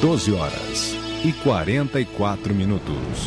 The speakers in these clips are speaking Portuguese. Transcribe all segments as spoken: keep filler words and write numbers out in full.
doze horas e quarenta e quatro minutos.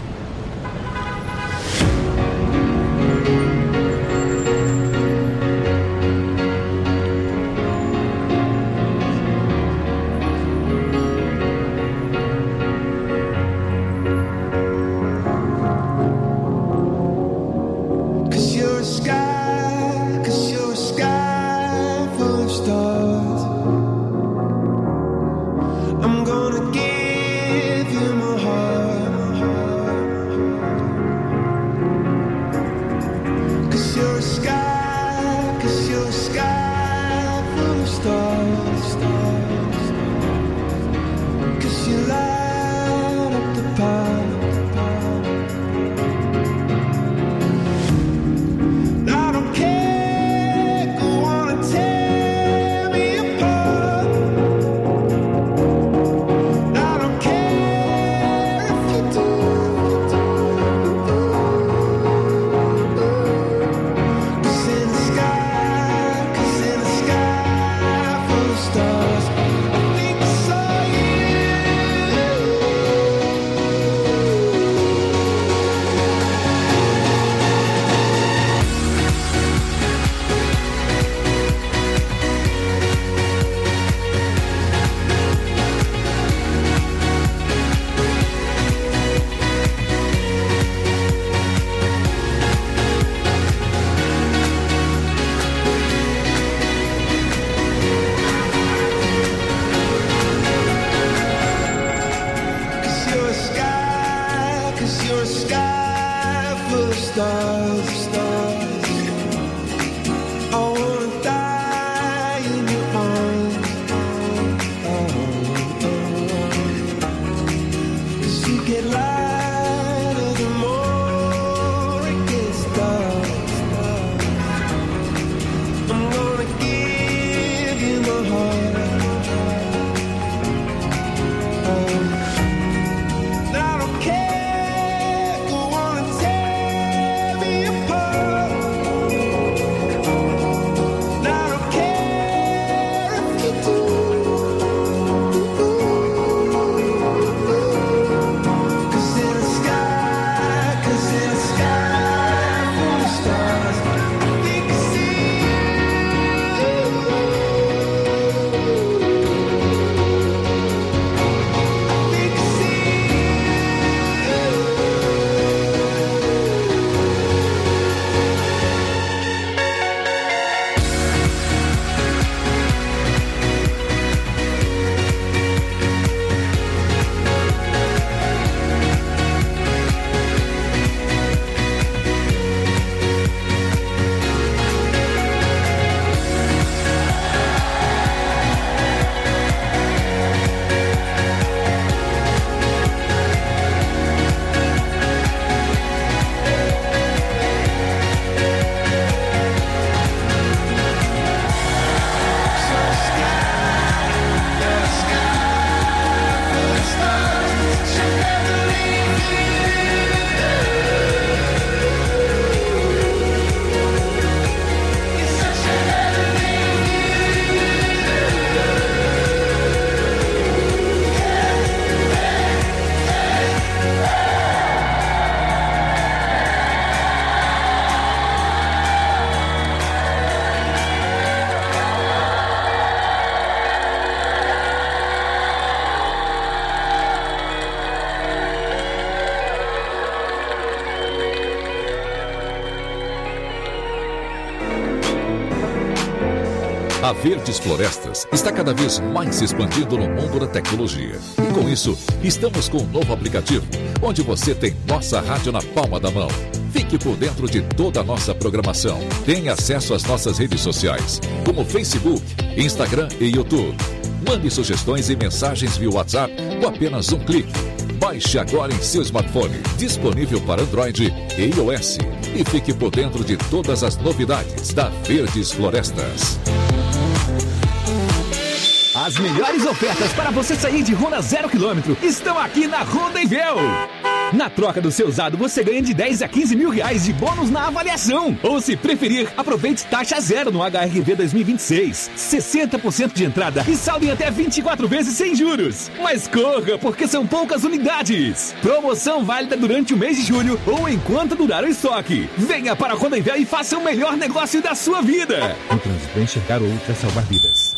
A Verdes Florestas está cada vez mais se expandindo no mundo da tecnologia. E com isso, estamos com um novo aplicativo, onde você tem nossa rádio na palma da mão. Fique por dentro de toda a nossa programação. Tenha acesso às nossas redes sociais, como Facebook, Instagram e YouTube. Mande sugestões e mensagens via WhatsApp com apenas um clique. Baixe agora em seu smartphone, disponível para Android e iOS. E fique por dentro de todas as novidades da Verdes Florestas. As melhores ofertas para você sair de Honda zero quilômetro estão aqui na Honda Envel. Na troca do seu usado, você ganha de dez a quinze mil reais de bônus na avaliação. Ou, se preferir, aproveite taxa zero no H R V dois mil e vinte e seis. sessenta por cento de entrada e saldo em até vinte e quatro vezes sem juros. Mas corra, porque são poucas unidades. Promoção válida durante o mês de julho ou enquanto durar o estoque. Venha para a Honda Invel e faça o melhor negócio da sua vida. O trânsito é enxergar o outro é salvar vidas.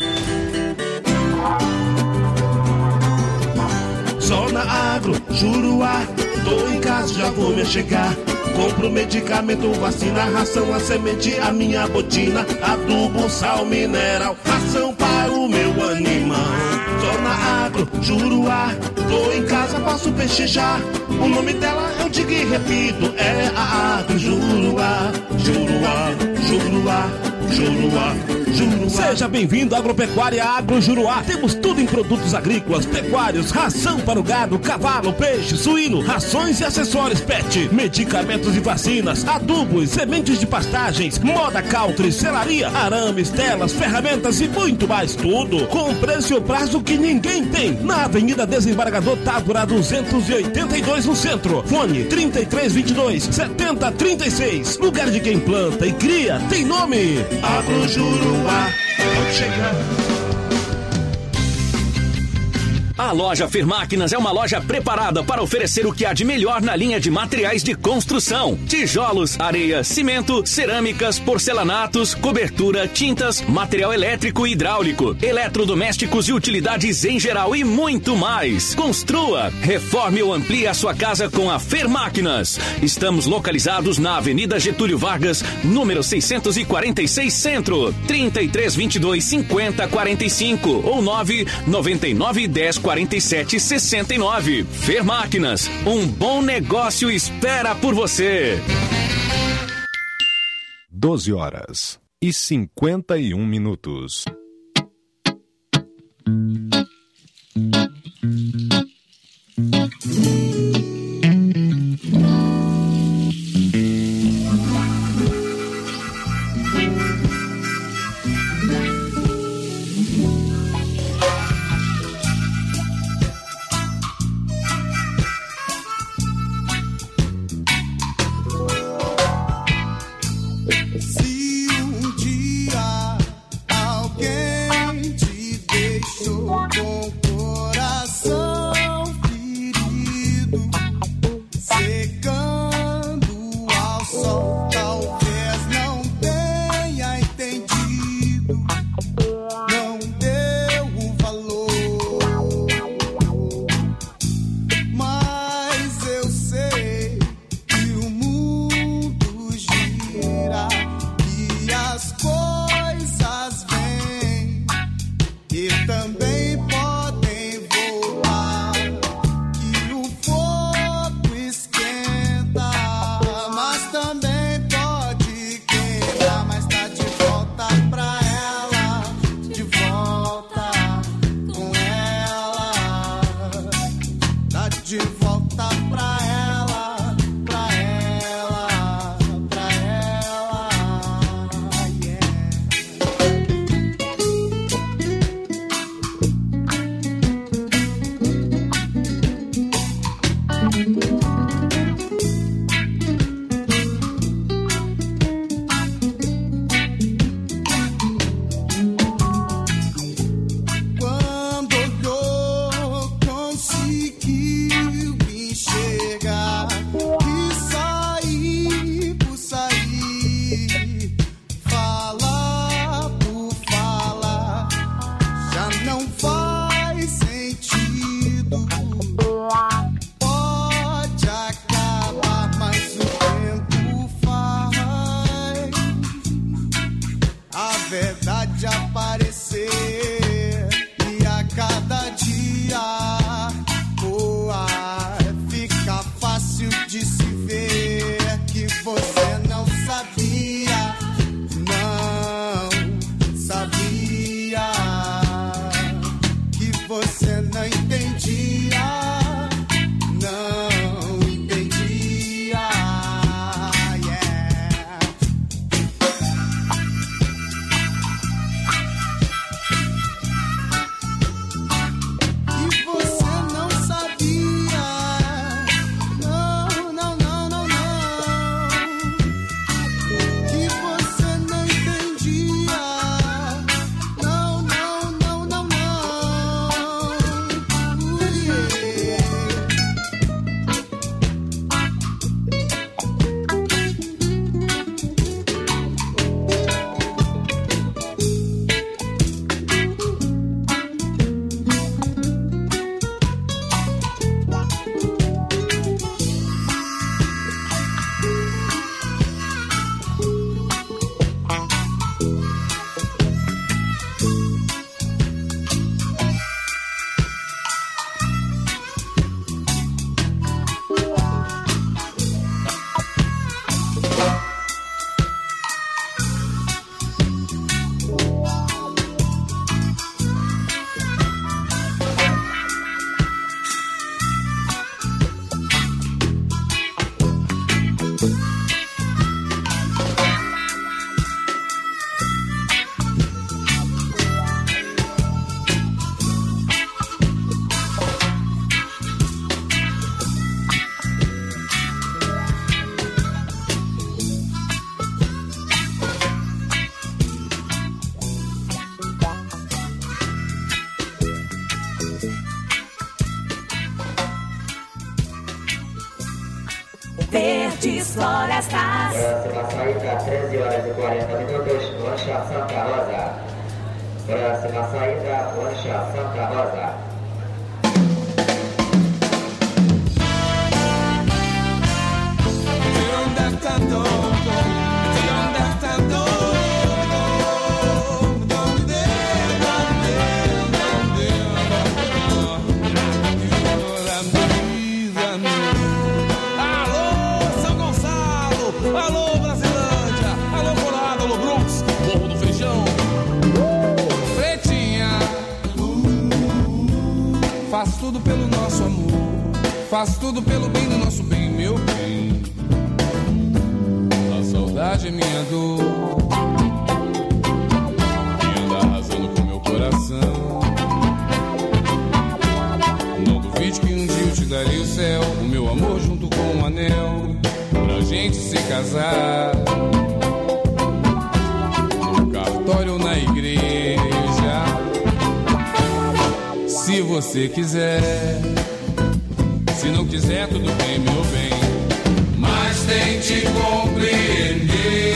Zona Agro, Juruá, tô em casa, já vou me chegar. Compro medicamento, vacina, ração, a semente, a minha botina, adubo, sal mineral, ração para o meu animal. Zona Agro, Juruá, tô em casa, posso pechinchar. O nome dela eu digo e repito, é a Agro Juruá, Juruá, Juruá, Juruá, Juruá. Seja bem-vindo à Agropecuária Agro Juruá. Temos tudo em produtos agrícolas, pecuários, ração para o gado, cavalo, peixe, suíno, rações e acessórios pet, medicamentos e vacinas, adubos, sementes de pastagens, moda country, selaria, arames, telas, ferramentas e muito mais, tudo com preço e prazo que ninguém tem. Na Avenida Desembargador Távora duzentos e oitenta e dois no centro. Fone trinta e três vinte e dois, setenta trinta e seis. Lugar de quem planta e cria tem nome. Agro Juruá, pode chegar. A loja Fermáquinas é uma loja preparada para oferecer o que há de melhor na linha de materiais de construção: tijolos, areia, cimento, cerâmicas, porcelanatos, cobertura, tintas, material elétrico e hidráulico, eletrodomésticos e utilidades em geral e muito mais. Construa, reforme ou amplie a sua casa com a Fermáquinas. Estamos localizados na Avenida Getúlio Vargas, número seiscentos e quarenta e seis Centro, trinta e três vinte e dois, cinquenta quarenta e cinco ou nove noventa e nove, dez quarenta e sete, sessenta e nove. Fermáquinas, um bom negócio espera por você. doze horas e cinquenta e um minutos. Não Verdes Florestas. Próxima saída, treze horas e quarenta minutos, Lancha Santa Rosa. Próxima saída, Lancha Santa Rosa. Faço tudo pelo nosso amor, faço tudo pelo bem do nosso bem, meu bem. A saudade é minha dor, e anda arrasando com meu coração. Não duvide que um dia eu te darei o céu, o meu amor junto com um anel, pra gente se casar, no cartório ou na igreja. Se você quiser, se não quiser, tudo bem, meu bem. Mas tente compreender.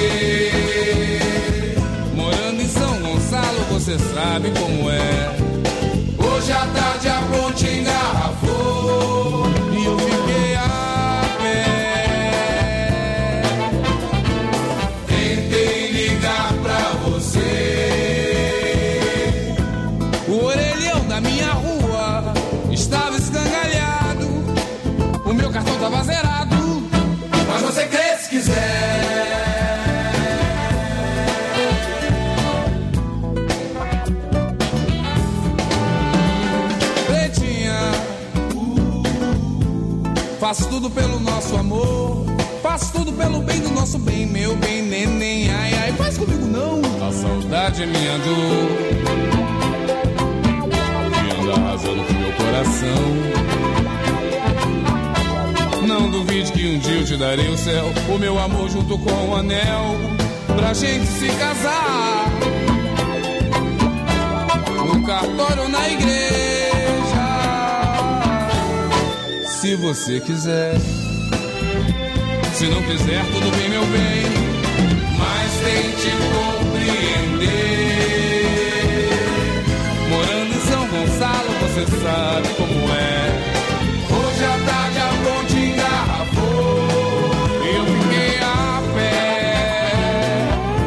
Morando em São Gonçalo, você sabe como é. Hoje à tarde a ponte engarrafou e eu fiquei a pé. Tentei ligar pra você. O orelhão da minha rua estava escangalhado, o meu cartão tava zerado, mas você crê se quiser. Pretinha, faço tudo pelo nosso amor, faço tudo pelo bem do nosso bem, meu bem, neném, ai, ai, faz comigo não. A saudade é minha dor, arrasando com meu coração. Não duvide que um dia eu te darei o céu, o meu amor junto com o anel, pra gente se casar, no cartório ou na igreja. Se você quiser, se não quiser, tudo bem, meu bem. Mas tente compreender. Morando em São Gonçalo, você sabe como é. Hoje à tarde a ponte engarrafou e eu fiquei a pé.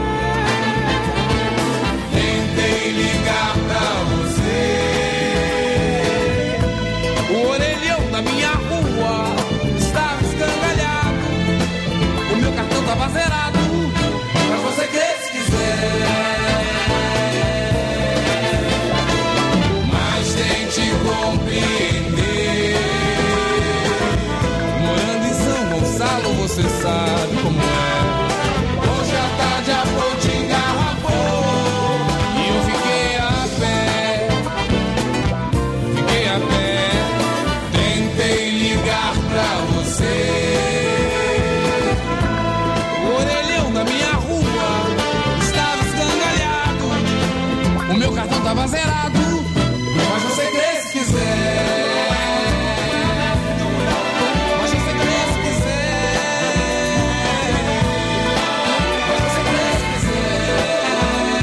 Tentei ligar pra você. O orelhão da minha rua estava escangalhado, o meu cartão tava zerado, mas você crê se quiser. Compreender. Morando em São Gonçalo, você sabe como é. Hoje à tarde a ponte engarrafou e eu fiquei a pé, fiquei a pé. Tentei ligar pra você. O orelhão da minha rua estava escangalhado, o meu cartão tava zerado, mas você crê se quiser. Mas você crê se quiser. Mas você crê se quiser.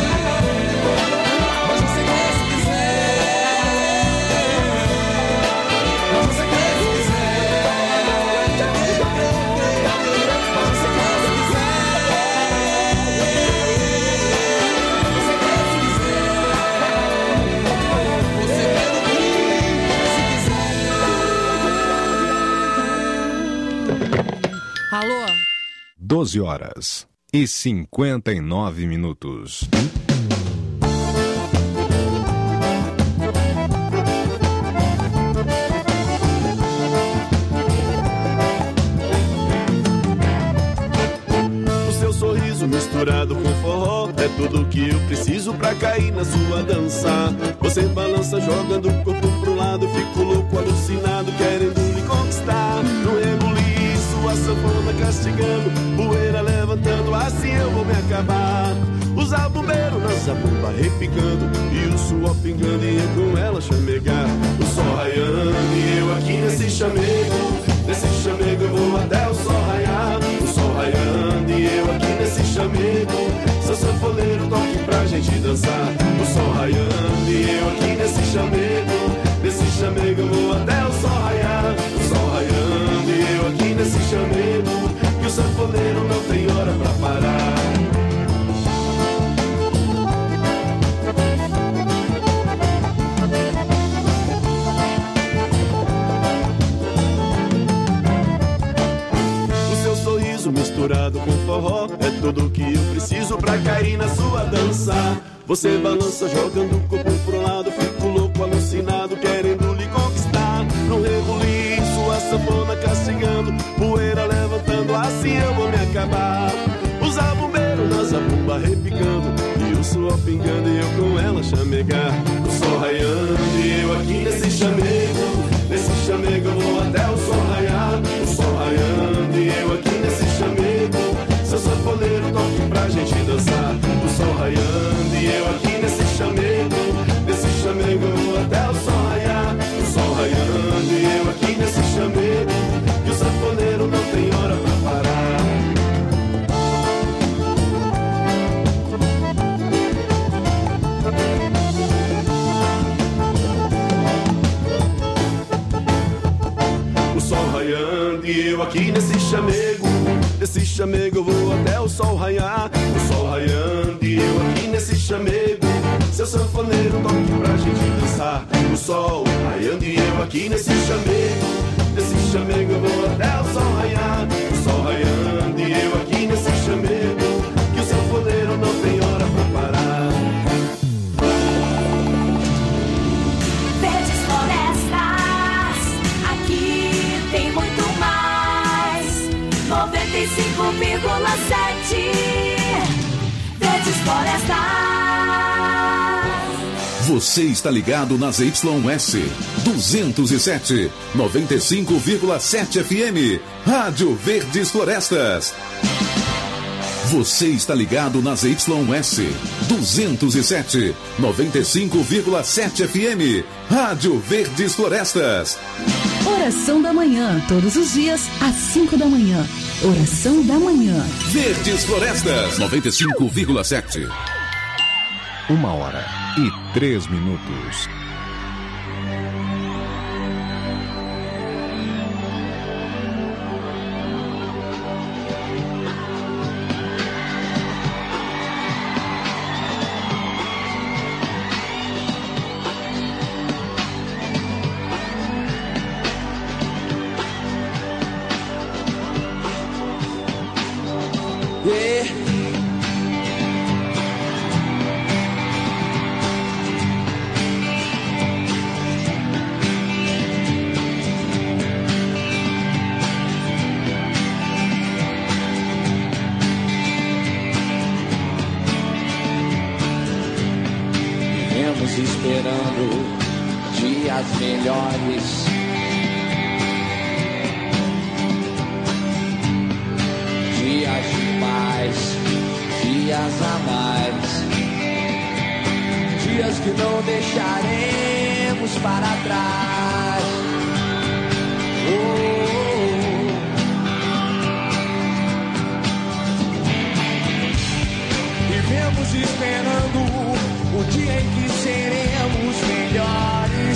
Mas você crê se quiser. Mas você crê se quiser. Mas você crê se Alô? doze horas e cinquenta e nove minutos. O seu sorriso misturado com forró é tudo que eu preciso pra cair na sua dança. Você balança jogando o corpo pro lado, fico louco, alucinado, querendo lhe conquistar. No rebuliço, a sanfona castigando, poeira levantando, assim eu vou me acabar. Os bombeiros na zabumba repicando e o suor pingando e eu com ela chamegar. O sol raiando e eu aqui nesse chamego, nesse chamego eu vou até o dançar. O sol raiando e eu aqui nesse chamego, nesse chamego eu vou até o sol raiar. O sol raiando e eu aqui nesse chamego, que o sanfoneiro não tem hora pra parar. Misturado com forró, é tudo que eu preciso pra cair na sua dança. Você balança jogando o corpo pro lado, fico louco, alucinado, querendo lhe conquistar. Não rebuliço, sua sanfona castigando, poeira levantando, assim eu vou me acabar. Os abumeiros na zabumba repicando, e o suor pingando e eu com ela chamegar. O sol raiando e eu aqui nesse chamego, nesse chamego eu vou até o sol raiar. O sol raiando e eu aqui nesse chamego, seu sanfoneiro toque pra gente dançar. O sol raiando e eu aqui nesse chamego, nesse chamego eu vou até o sol raiar. O sol raiando e eu aqui nesse chamego, que o sanfoneiro não tem hora pra parar. O sol raiando e eu aqui nesse chamego, nesse chamego eu vou até o sol raiar. O sol raiando e eu aqui nesse chamego, seu sanfoneiro toque pra gente dançar. O sol raiando e eu aqui nesse chamego, nesse chamego eu vou até o sol raiar. O sol raiando e eu aqui nesse chamego, que o sanfoneiro não tem hora pra parar. Verdes florestas, aqui tem muito mais. noventa e cinco vírgula sete Verdes Florestas. Você está ligado nas Y S duzentos e sete, noventa e cinco vírgula sete F M, Rádio Verdes Florestas. Você está ligado nas Y S duzentos e sete, noventa e cinco vírgula sete F M, Rádio Verdes Florestas. Oração da manhã, todos os dias, às cinco da manhã. Oração da manhã. Verdes Florestas, noventa e cinco vírgula sete. Uma hora e três minutos. Esperando dias melhores, dias de paz, dias a mais, dias que não deixaremos para trás. Oh, vivemos esperando o dia em que seremos melhores,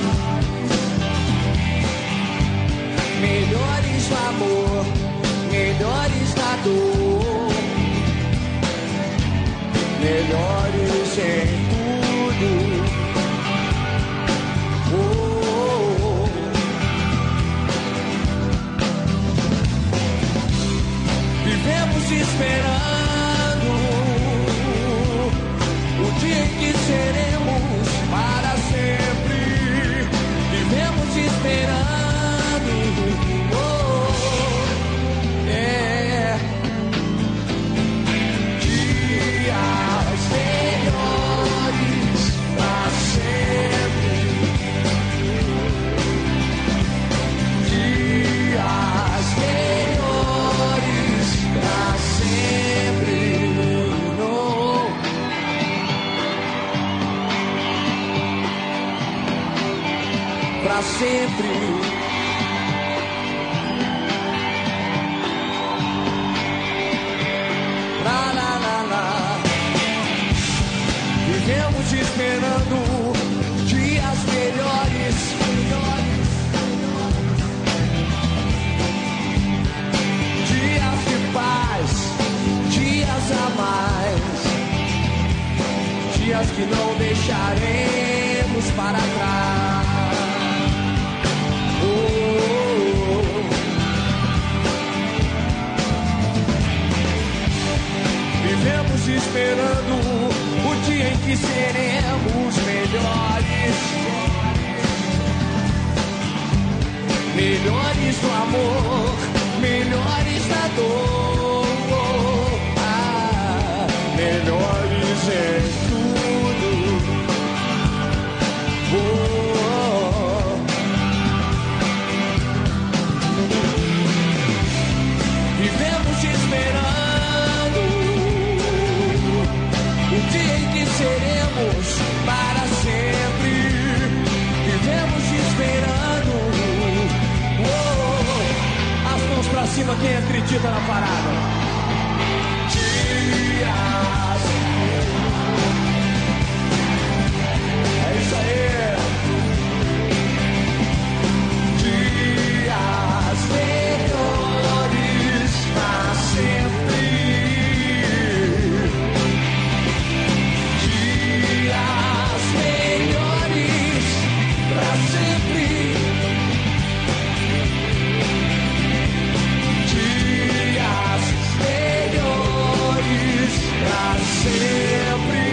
melhores no amor, melhores na dor, melhores em tudo. Oh, oh, oh. Vivemos esperando o dia em que seremos para sempre. Vivemos esperando, oh, é, dias melhores para sempre. Dias melhores para sempre. No. Pra sempre. La, la, la, la. dias que não deixaremos para trás. Oh, oh, oh. Vivemos esperando o dia em que seremos melhores, melhores do amor, melhores da dor, ah, melhores em tudo. Oh, oh. Vivemos esperando o dia em que seremos para sempre. Vivemos esperando. Oh, oh, oh. As mãos pra cima, quem acredita na parada. Dias. É isso aí. Dias melhores pra sempre. Dias melhores pra sempre. Dias melhores pra sempre.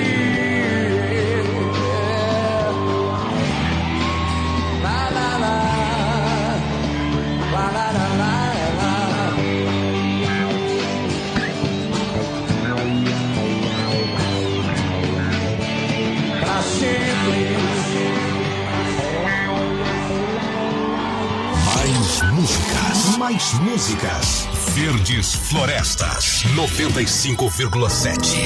La la la, la la la la la. Pra sempre. Mais músicas, mais músicas. Verdes Florestas, noventa e cinco vírgula sete.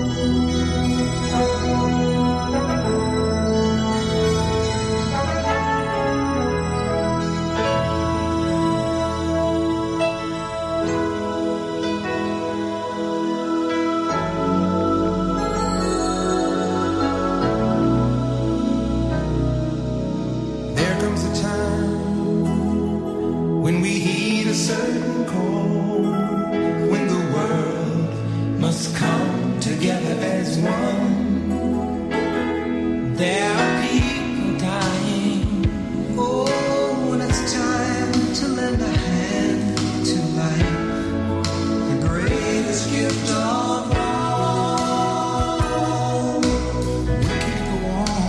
There comes a time when we heed a certain call, when the world must come together as one. There are people dying. Oh, and it's time to lend a hand to life, the greatest gift of all. We can't go on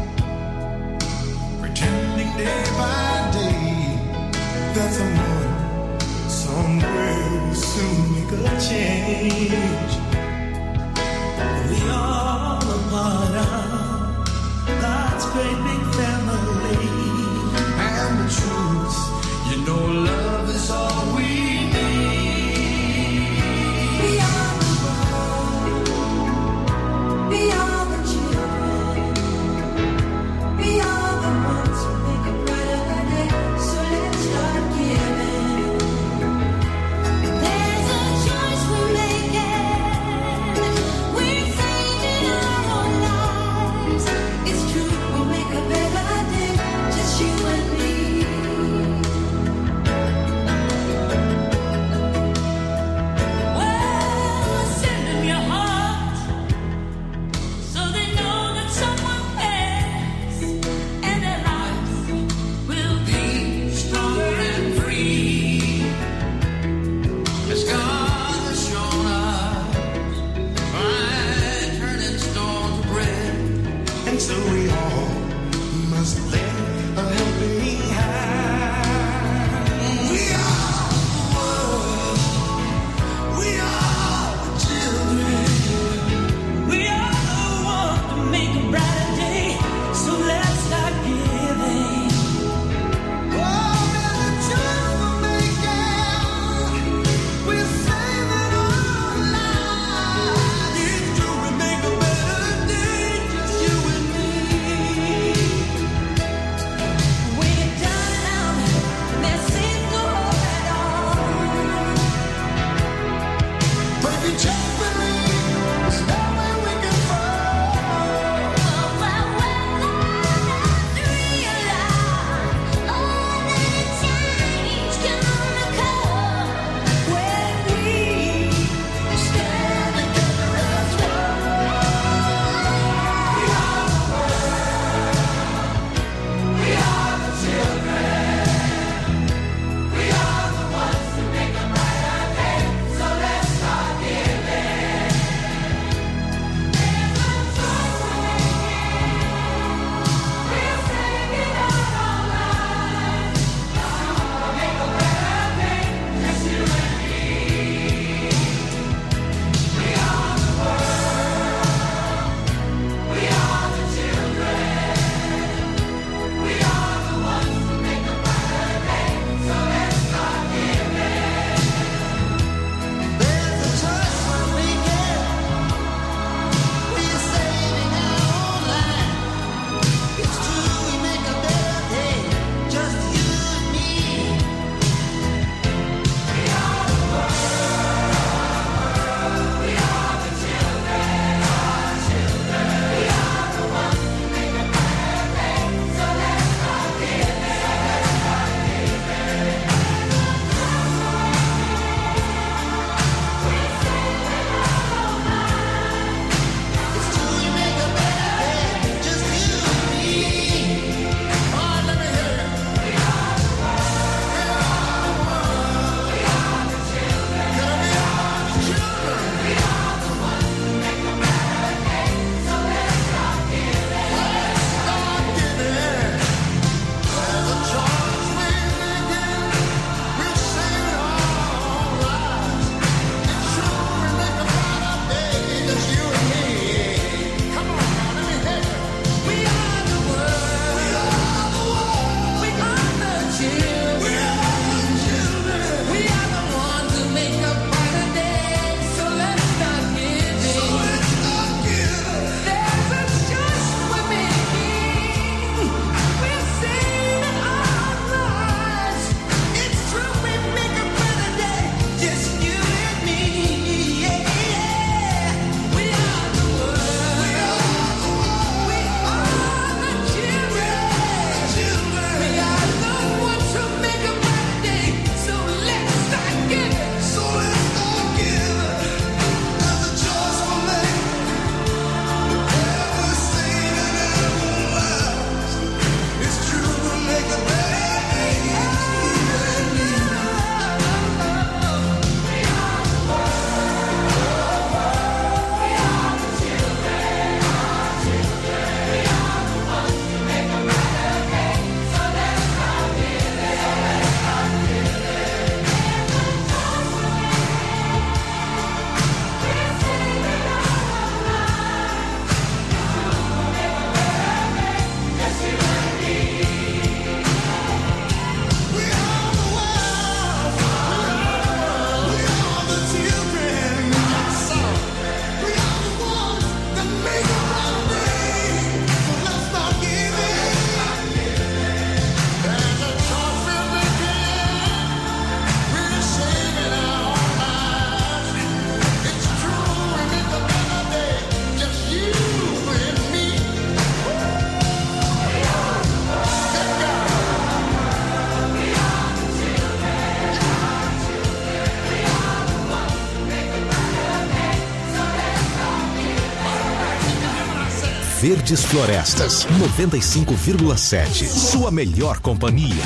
pretending day by day that someone somewhere will soon make a change. We are a part of God's great big family, and the truth, you know, love is all we need. We are the world, we are the children, we are the ones who make a brighter day. So let's start giving. There's a choice we're making. We're saving our own lives. It's true, we'll make a better Verdes Florestas, noventa e cinco vírgula sete. Sua melhor companhia.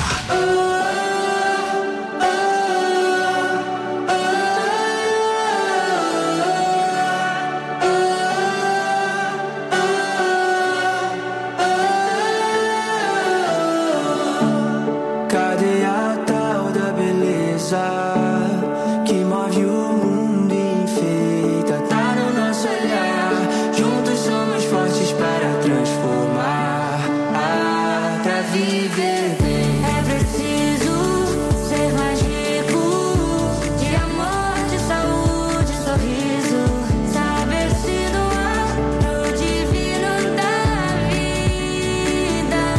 Cadê a tal da beleza que move o mundo e enfeita? Tá no nosso olhar. Juntos somos fortes para transformar, ah, pra viver bem. É preciso ser mais rico de amor, de saúde, sorriso. Saber se doar pro divino da vida.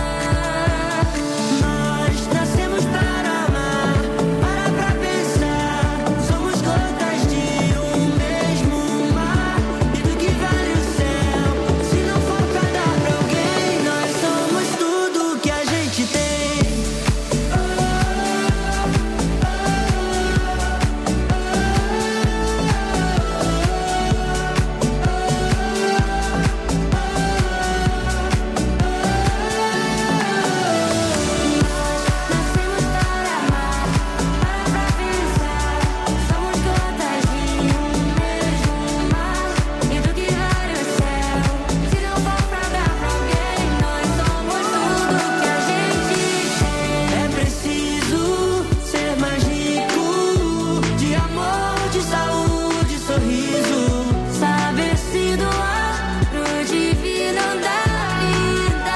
Nós nascemos para amar, para pra pensar. Somos gotas de um mesmo mar. E do que vale o céu se não for pra dar pra alguém? Nós somos tudo que a gente tem. Somos gotas de um mesmo mar. E do que vale o céu se não for pra dar pra alguém? Nós somos tudo que a gente tem. É preciso ser mais rico de amor, de saúde, sorriso. Saber se doar pro divino da vida.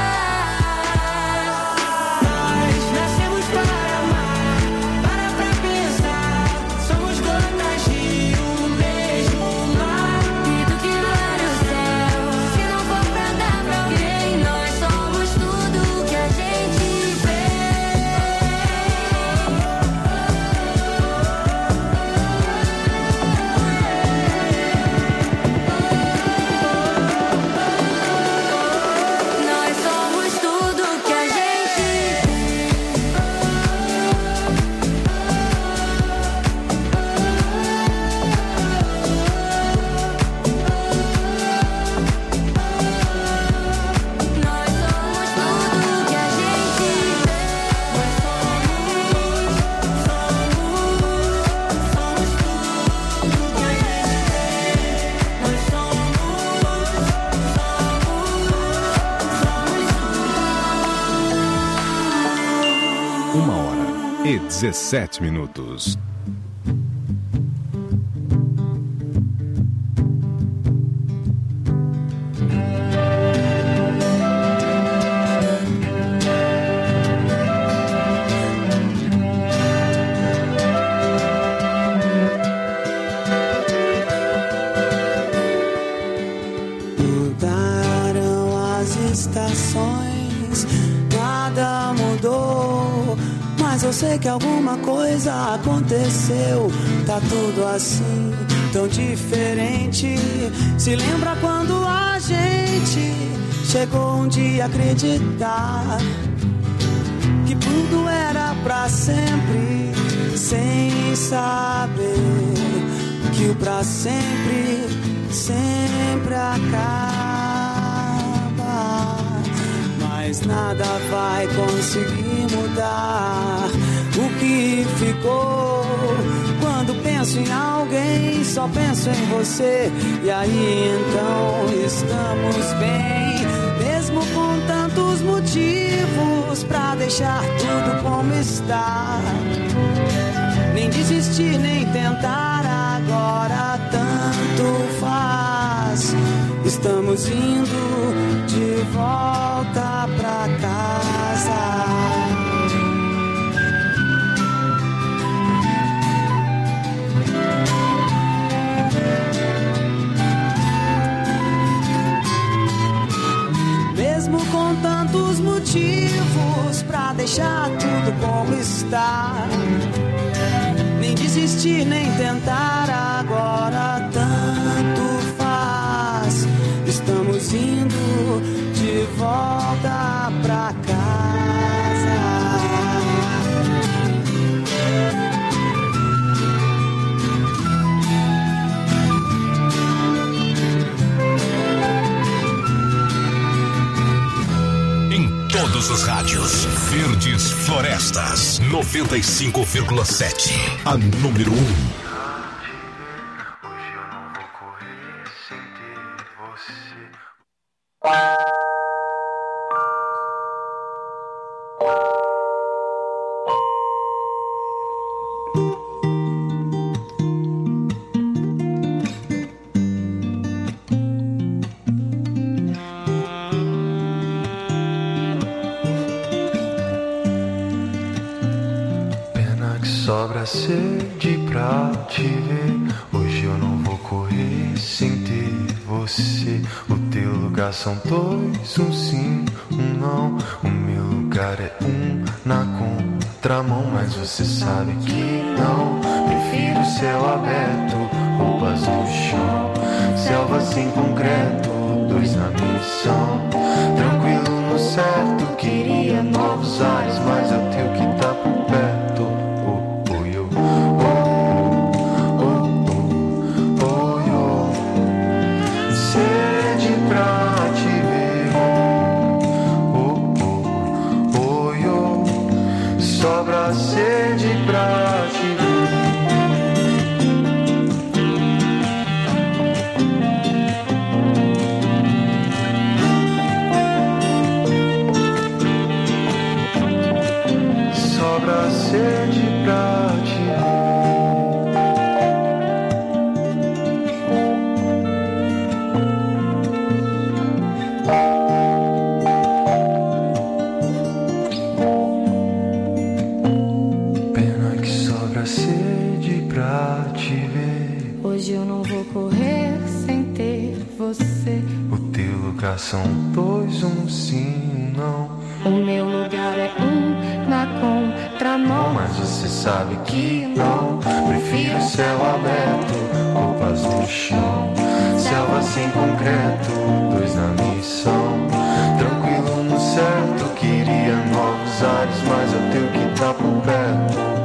Nós nascemos para amar, para pra pensar. Somos gotas de um mesmo mar. E do que vale o céu se não for pra dar pra alguém? Nós somos tudo que a gente Nós somos tudo que a gente Nós somos tudo que a gente Nós somos, somos, somos tudo que a gente Nós Uma hora e dezessete minutos. Mudaram as estações, nada mudou, mas eu sei que alguma coisa aconteceu. Tá tudo assim, tão diferente. Se lembra quando a gente chegou um dia a acreditar que tudo era pra sempre, sem saber que o pra sempre sempre acaba. Mas nada vai conseguir mudar o que ficou. Quando penso em alguém, só penso em você. E aí então estamos bem, mesmo com tantos motivos pra deixar tudo como está. Nem desistir, nem tentar, agora tanto faz. Estamos indo de volta pra casa. Mesmo com tantos motivos pra deixar tudo como está. Nem desistir, nem tentar, agora tanto faz. Estamos indo de volta pra casa. todos os rádios. Verdes Florestas, noventa e cinco vírgula sete. A número um. Sobra sede pra te ver. Hoje eu não vou correr sem ter você. O teu lugar são dois, um sim, um não. O meu lugar é um na contramão, mas você sabe que não. Prefiro céu aberto, roupas no chão, selva sem concreto, dois na missão. Tranquilo no certo, queria novos ares, mas é o teu que tá por perto. Sobra sede pra te ver. Sobra sede pra te são dois, um sim, um não. O meu lugar é um na contramão, mas você sabe que não. Prefiro céu aberto, roupas no chão, selva sem concreto, dois na missão. Tranquilo no certo, queria novos ares, mas é o teu que tá por perto.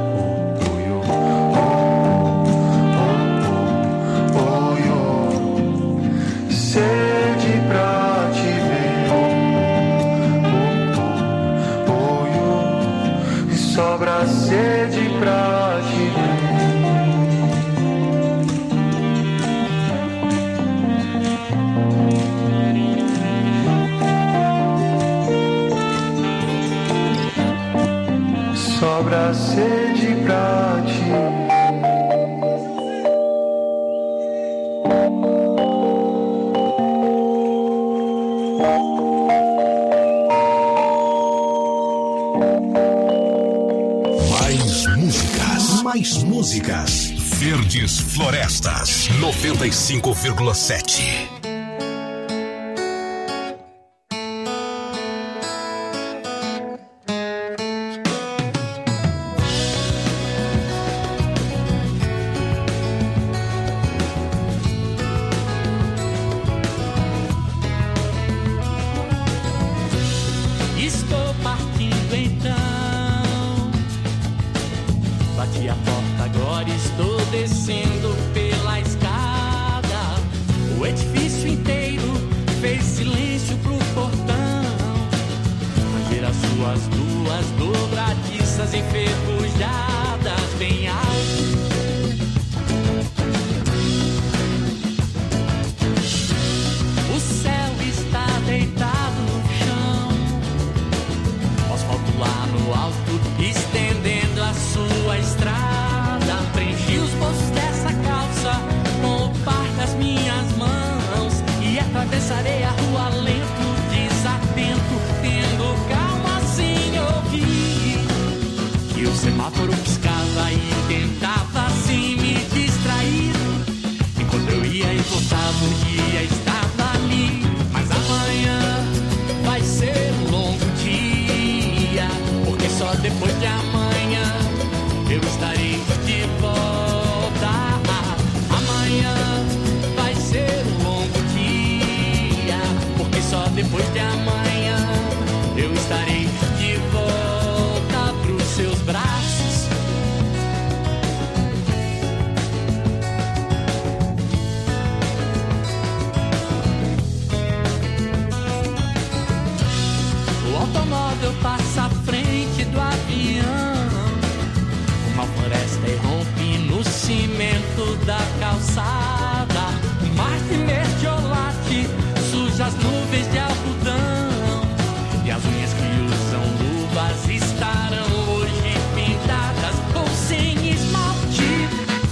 Sobra sede pra te ver. Sobra sede pra te Mais músicas. Verdes Florestas, noventa e cinco vírgula sete. Estou partindo então. Bati a porta, agora estou descendo pela escada. O edifício inteiro fez silêncio pro portão. A ver as suas duas dobradiças enferrujadas bem alto. O céu está deitado no chão, o asfalto lá no alto estendendo a sua estrada. Preenchi os bolsos dessa calça com o par das minhas mãos e atravessarei a rua lento, desatento, tendo calma sem ouvir que o semáforo piscava e tentava assim me distrair. Enquanto eu ia e voltava, o dia estava ali. Mas amanhã vai ser um longo dia, porque só depois de amanhã eu estarei de volta. Amanhã vai ser um longo dia, porque só depois de amanhã eu estarei de volta pros seus braços. O automóvel passa à frente do avião. Uma floresta irrompe no cimento da calçada. O mar de mertiolate suja as nuvens de algodão. E as unhas que usam luvas estarão hoje pintadas com sem esmalte.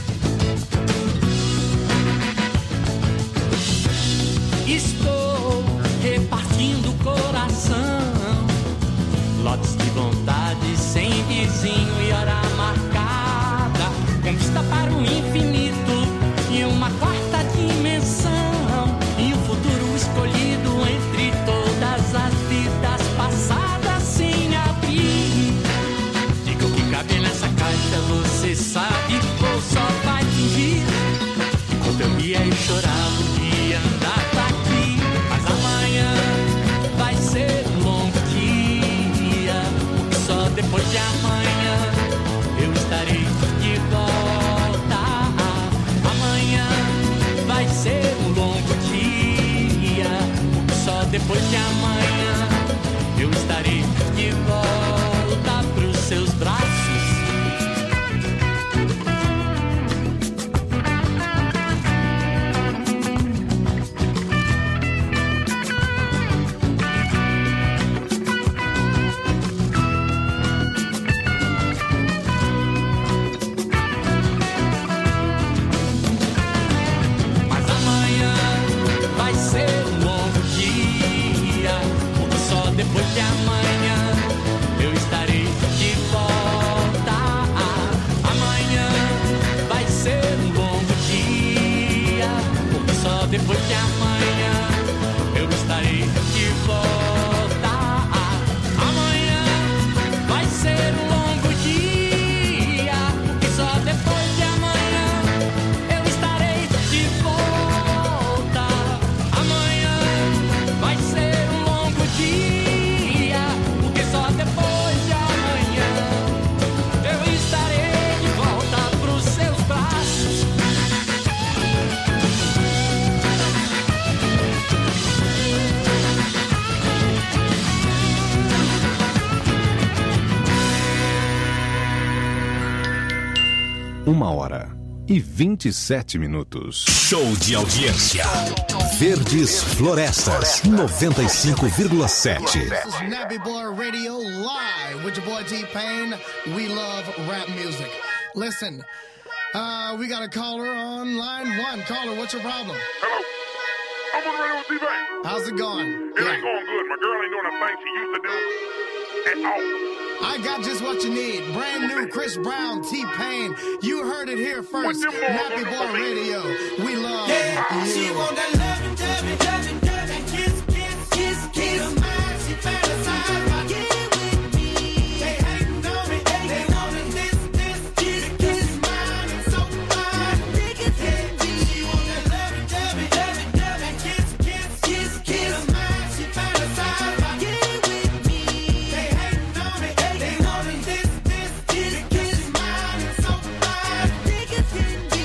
Estou repartindo coração, lotes de vontade sem vizinho e hora marcada. Conquista para o infinito e uma quarta dimensão. E o futuro escolhido entre todas as vidas passadas sem abrir. Diga o que cabe nessa caixa, você sabe ou só vai fingir. Enquanto eu ria e chorava o dia andar pra aqui. Mas amanhã vai ser um longo dia, porque só depois de amanhã eu estarei de volta. Amanhã vai ser um longo dia, porque só depois de amanhã eu estarei de volta pros seus braços. Depois de amanhã eu estarei de volta. Amanhã vai ser um longo dia, porque só depois de amanhã eu estarei de volta. Amanhã vai ser um longo dia, porque só depois de amanhã eu estarei de volta. Amanhã vai ser um longo dia, só depois de amanhã eu estarei de volta pros seus braços. Uma hora e vinte e sete minutos. Show de audiência. Verdes Florestas, noventa e cinco vírgula sete. This is Nappy Boy Radio live with your boy T-Pain. We love rap music. Listen, uh, we got a caller on line one. Caller, what's your problem? Hello. I'm on the radio with T-Pain. How's it going? It Yeah. ain't going good. My girl ain't doing the thing she used to do at all. I got just what you need. Brand new Chris Brown, T-Pain. You heard it here first. What them boys Nappy want Boy from me? Radio. We love Yeah, you. she want that loving, loving, loving, loving, kiss, kiss, kiss, kiss. Her mind, she fantasize about getting with me. They hating on me, they wanting this, this, kiss, kiss. Mine is so fine, niggas hate me. She want that loving, loving, loving, loving, kiss, kiss, kiss, kiss. Her mind, she fantasize about getting with me. They hating on me, they wanting this, this, kiss, kiss. Mine is so fine, niggas hate me.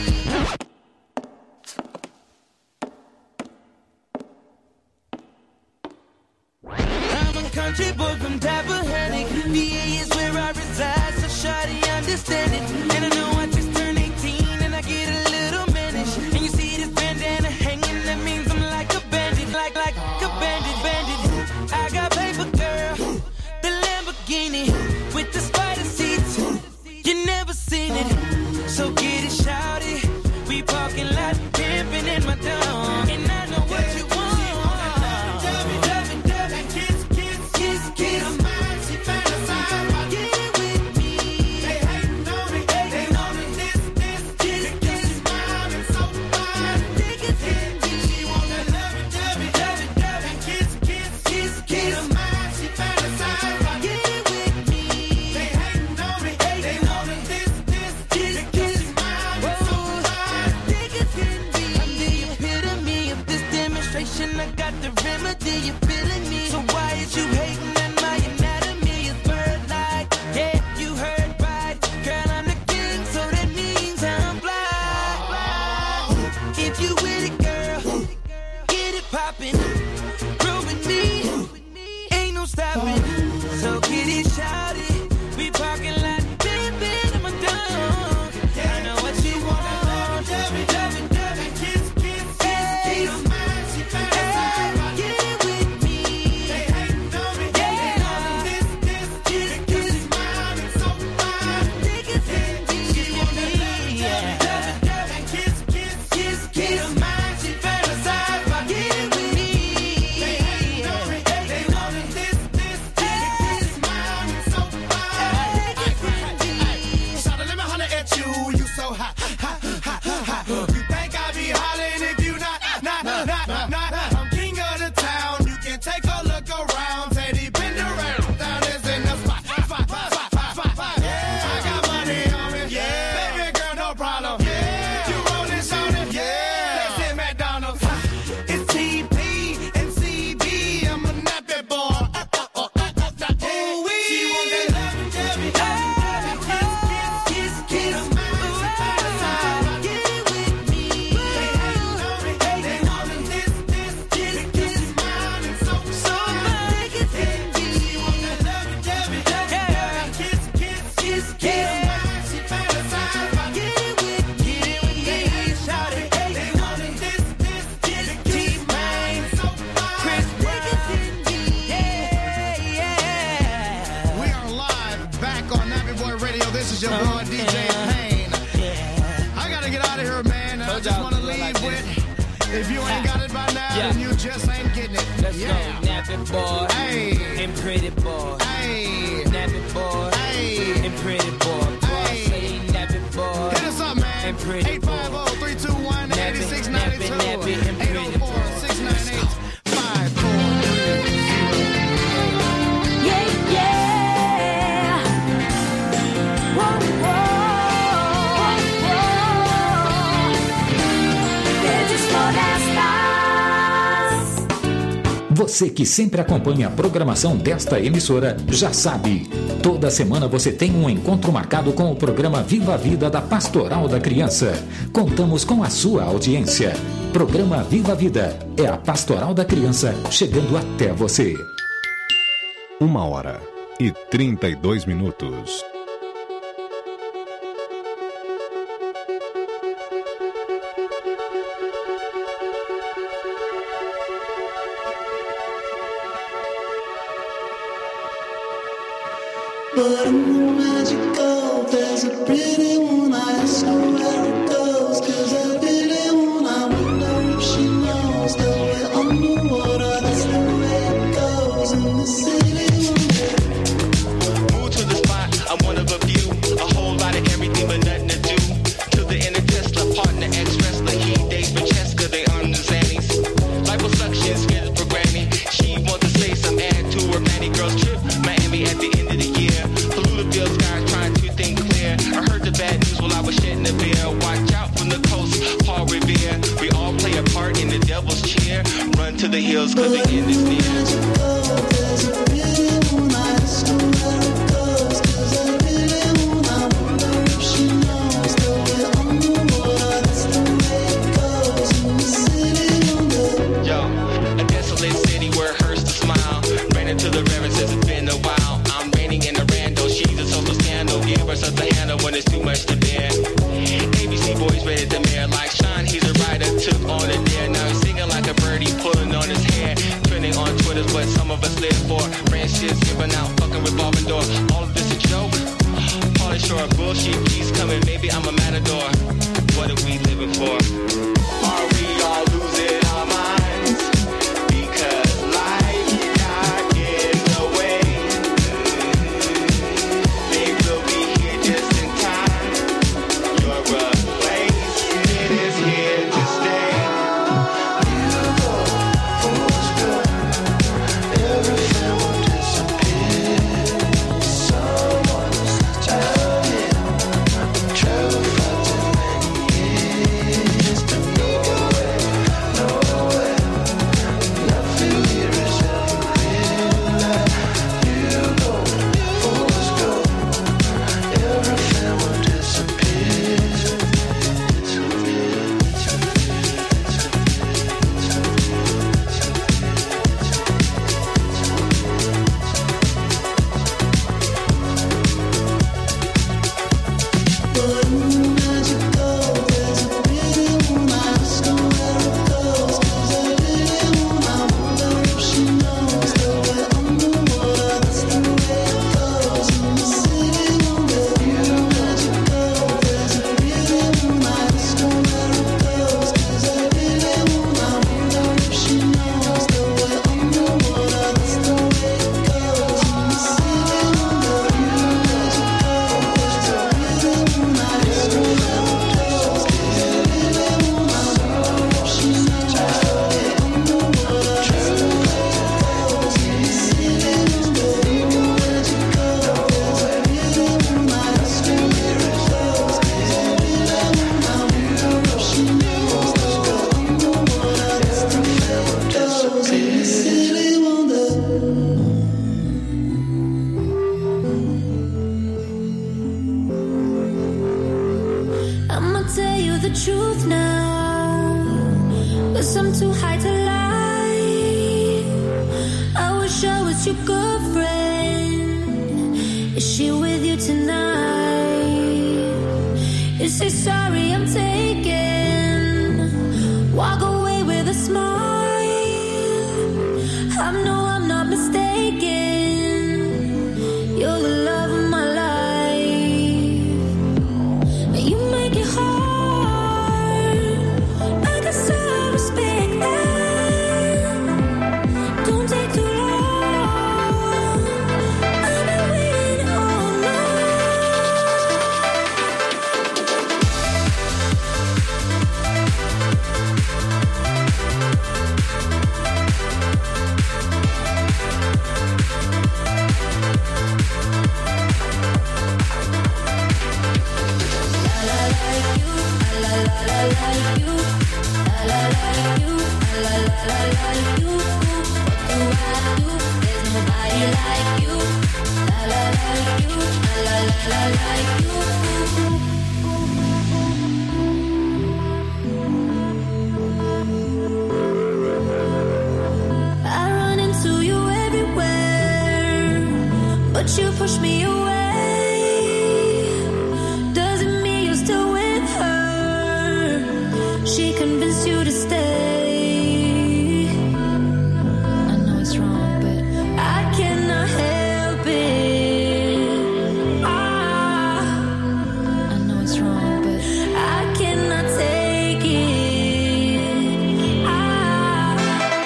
I'm a country boy from Tappahannock. V A is where I reside, so shawty understand it. And I know I just turned eighteen and I get a little mannish. And you see this bandana hanging, that means I'm like a bandit, like like a bandit, bandit. I got paper, girl, the Lamborghini with the spider seats. You never seen it, so get it, shawty. We parking lot pimping in my dome, and I know what you want. Kiss, kiss, kiss, kiss. is your boy D J Payne. I gotta get out of here, man. I just wanna leave with, if you ain't got it by now, then you just ain't getting it. Let's Yeah. go, nappy boy. Hey. And pretty boy. Hey. Nappy boy. Hey. And pretty boy. Boy, say nappy boy. Hit us up, man. And pretty eight five zero, three two one, eight six nine two. Nappy, nappy, and pretty eight oh four, six nine eight, five four three zero. Yeah, yeah. Whoa, whoa, whoa. Verdes Florestas. Você que sempre acompanha a programação desta emissora já sabe. Toda semana você tem um encontro marcado com o programa Viva a Vida da Pastoral da Criança. Contamos com a sua audiência. Programa Viva a Vida é a Pastoral da Criança chegando até você. Uma hora e trinta e dois minutos. But in the magical, there's a pretty one. I ask her where it goes, 'cause I really want. I wonder if she knows that we're underwater. That's the way it goes in the city. Move to the spot, I'm one of a few. A whole lot of everything but nothing to do. To the inner Tesla, partner, ex-wrestler. He dates Francesca, they on the Zannies. Liposuction, skills for granny. She wants to say some add to her Manny girls trip. Miami at the end of the year. Polluted skies trying to think clear. I heard the bad news while I was shedding a beer. Watch out from the coast, Paul Revere. We all play a part in the devil's cheer. Run to the hills 'cause the end is near. There's a pretty one. I ask her where it goes, 'cause I really want. I wonder if she knows that we're underwater. That's the way it goes in the city under. Yo, a desolate city where it hurts to smile. Ran into the river since it's been a while. I'm raining in a rando, she's a social scandal. Give her such a handle when it's too much to bear. A B C boys ready to mayor like Sean, he's a writer, took on a dare. Now he's singing like a birdie, pulling on his hair. Trending on Twitter's what some of us live for. Friendships giving out, fucking revolving door. All of this a joke? Pauly Shore, bullshit keeps coming, maybe I'm a matador. What are we living for? Are we all losing our minds? Because life got in the way. They will be here just in time. Your replacement is here to stay. Everything will disappear. Someone's telling me I'm traveling for too many years to nowhere, nowhere. Nothing here is ever real. You go, fools go. Everything will disappear. But in the magical, there's a pretty one. I ask her where it goes, 'cause I really want. I wonder if she knows that we're underwater. That's the way it goes in the city under. In the magical, there's a pretty one. I ask her where it goes, 'cause I really want. I wonder if she knows that we're underwater. That's the way it goes in the city under. In the magical, there's a pretty one. I ask her where it goes, 'cause I really want. I wonder if she knows that we're underwater. That's the way it goes in the city under. In the magical, there's a pretty one. I ask her where it goes, 'cause I really want. I wonder if she knows that we're underwater. That's the way it goes in the city under. I'ma tell you the truth now, 'cause I'm too high to lie. I wish I was your girlfriend. Is she with you tonight? You say sorry, I'm taken. Walk away with a smile. I know I'm not mistaken. You're the love of my life. but you push me away. Doesn't mean you're still with her. She convinced you to stay. I know it's wrong, but I cannot help it. Ah, I know it's wrong, but I cannot take it. Ah.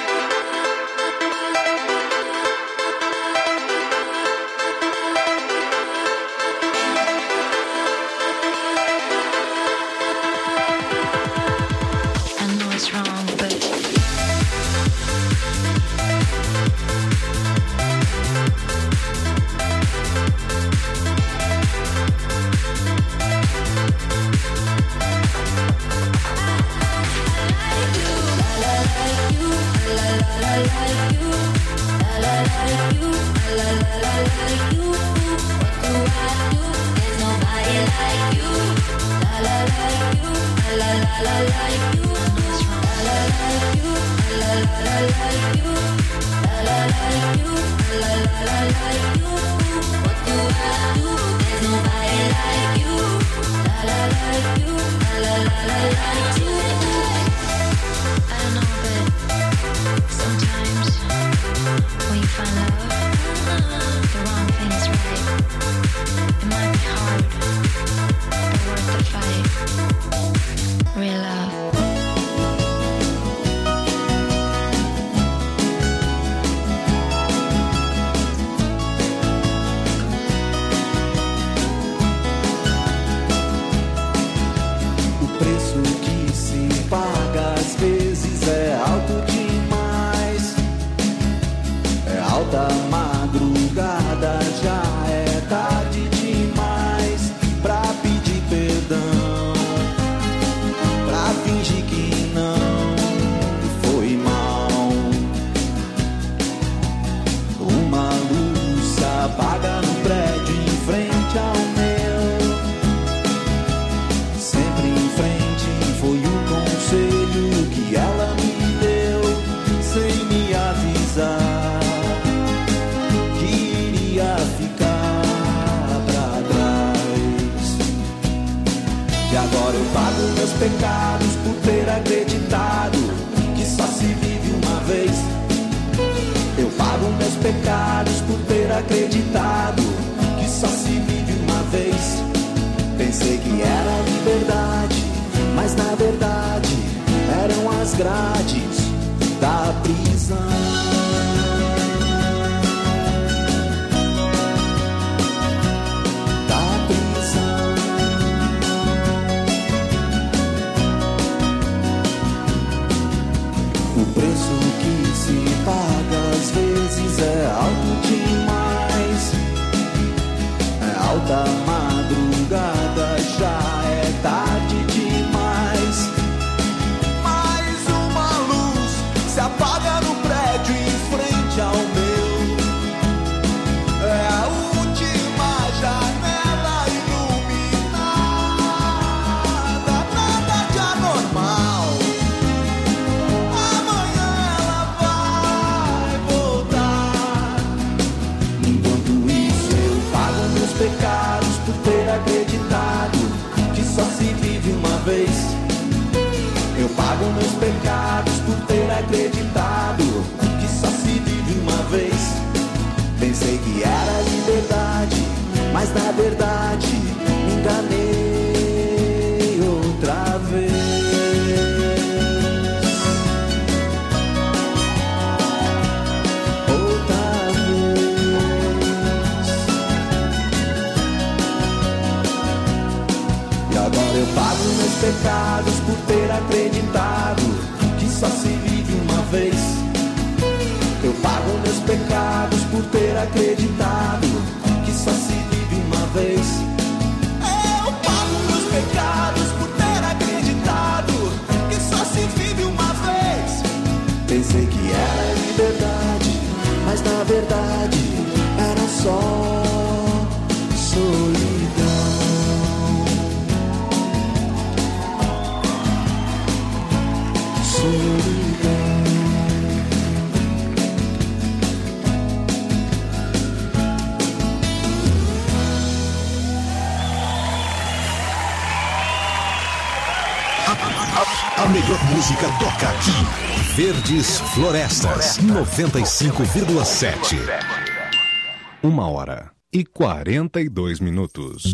I know it's wrong, but sometimes when you find love, the wrong thing is right. It might be hard, but worth the fight. Real love. O preço que se paga às vezes é alto demais. É alta madrugada, já é tarde demais pra pedir perdão, pra fingir que não foi mal. Uma luz se apaga no prédio em frente ao meu. Sempre em frente foi o conselho que ela me deu, sem me avisar que iria ficar pra trás. E agora eu pago meus pecados por ter acreditado que só se vive uma vez. Eu pago meus pecados por ter acreditado que só se vive uma vez. Pensei que era liberdade, mas na verdade eram as grades da prisão. Da prisão. O preço que se paga às vezes é alto demais. É alta madrugada, já é tarde demais. Mais uma luz se apaga no prédio em frente ao meu. É a última janela iluminada, nada de anormal. Amanhã ela vai voltar. Enquanto isso eu pago meus pecados por ter acreditado que só se vive uma vez. Eu pago meus pecados por ter acreditado que só se vive uma vez. Pensei que era liberdade, mas na verdade me enganei outra vez. Outra vez. E agora eu pago meus pecados por ter acreditado que só se vive uma vez. Eu pago meus pecados por ter acreditado que só se vive uma vez. Eu pago meus pecados por ter acreditado que só se vive uma vez. Pensei que era liberdade, mas na verdade era só solidão. Solidão. A melhor música toca aqui. Verdes Florestas, noventa e cinco vírgula sete. Uma hora e quarenta e dois minutos.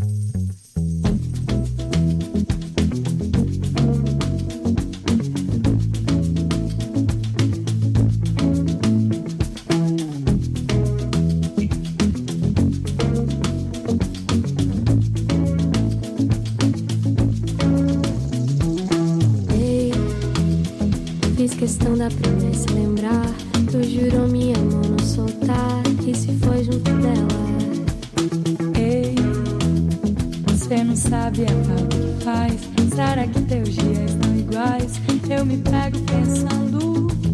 Questão da promessa lembrar, tu jurou minha mão não soltar e se foi junto dela. Ei, você não sabe a falta que faz. Será que teus dias são iguais? Eu me pego pensando